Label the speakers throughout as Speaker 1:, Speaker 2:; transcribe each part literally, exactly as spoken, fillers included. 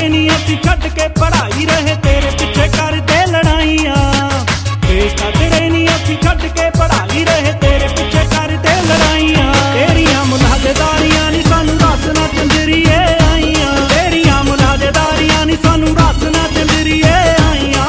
Speaker 1: नहीं असी छड्ड के पढ़ाई रहे तेरे पिछे करदे लड़ाइयां। छड्डदे नहीं असी छड्ड के पढ़ाई रहे तेरे पिछे करदे लड़ाइयां। तेरियां मुलाजेदारियां नी सानू रस ना चंदरिए आईयां। तेरियां मुलाजेदारियां नी सानू रस ना चंदरिए आईयां।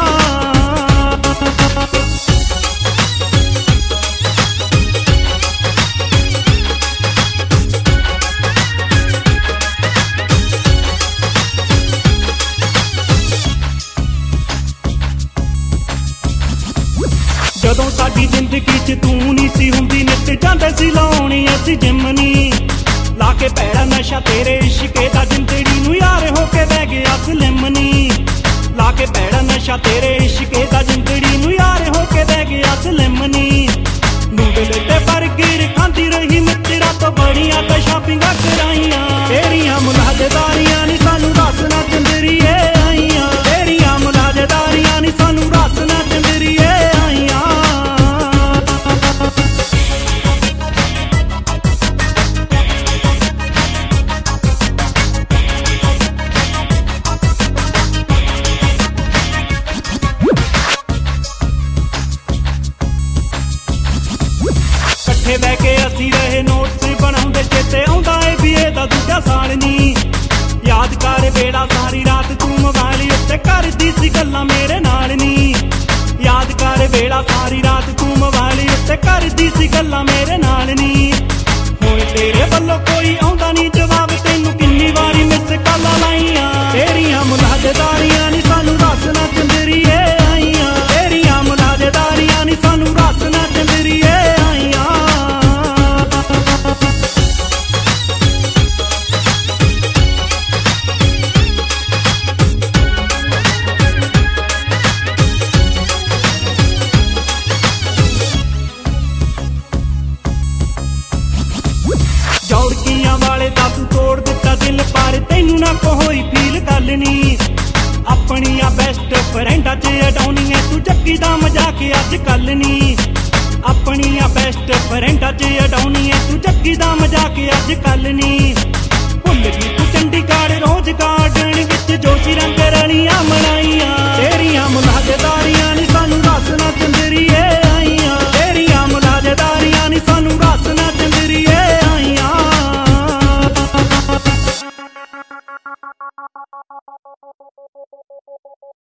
Speaker 1: जदों साडी जिंदगी च तू नहीं सी हुंदी नित जांदे सी लाउणी असी जिमनी। ला के पैड़ा नशा तेरे इश्के दा जिंदड़ी नू यार हो के बह गया सलिमनी। ला के पैड़ा नशा तेरे इश्के दा जिंदड़ी नू यार हो के बह गया सलिमनी। नूडल ते बर्गर खांदी रही मित्रा तो बड़ियां ते शॉपिंगां कराइयां। तेरियां मुलाजेदारियां नी सानू रस ना चंदरिए आईयां। तेरियां मुलाजेदारियां नी सानू रस ना चंदरिए आईयां। बह के असी रहे नोट्स बनाउंदे चेते आउंदा ए बीए दा दूजा साल नी। याद कर बेड़ा सारी रात तू मोबाइल उत्ते करदी सी गल्लां मेरे नाल नी। याद कर बेड़ा सारी रात तू मोबाइल उत्ते करदी सी गल्लां मेरे नाल नी। हुण तेरे वल्लों कोई आउंदा नी जवाब तैनू किन्नी वारी मिस कॉलां लाइयां। तेरियां मुलाजेदारियां नी सानू रस ना चंदरिए आईयां। तेरियां मुलाजेदारियां नी सानू रस ना चंदरिए आईयां। चौड़कियां वाले दा तू तोड़ दिता दिल पर तैनू ना कोई फील गल नी। अपनियां बेस्ट फ्रेंडा च अडाउनी है तू जग्गी दा मजाक अज कल नी। अपनियां बेस्ट फ्रेंडा च अडाउनी है तू जग्गी दा मजाक अज कल नी। भुल गई तू चंडीगढ़ रोज गार्डन विच जोशी रंग रलियां मनाइयां। तेरियां मुलाजेदारियां